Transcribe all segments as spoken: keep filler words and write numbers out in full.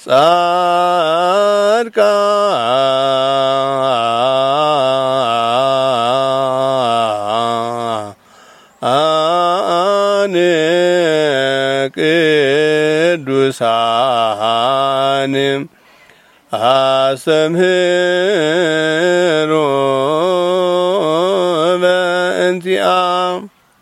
ጻድቃን ቅዱሳን አስተምህሮ በእንቲአነ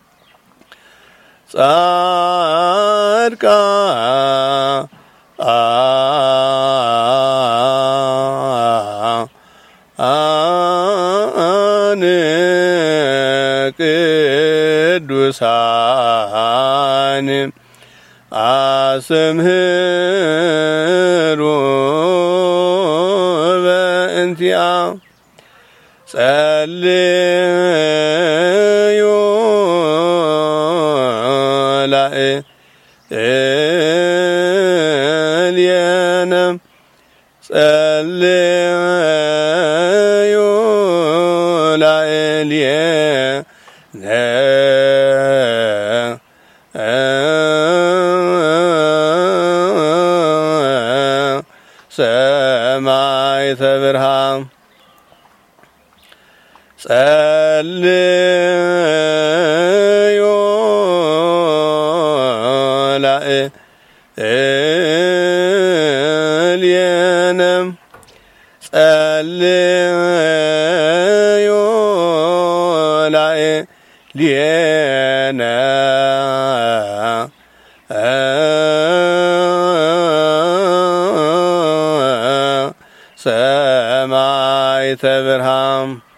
ጻድቃን ቅዱሳን አስተምህሮ በእንቲአነ ጸልዩ ላዕሌነ ጸልዩ ላዕሌነ ሰማዕተ ብርሃን ጸልዩ ላዕሌነ ጸልዩ ላዕሌነ ሰማዕተ ብርሃን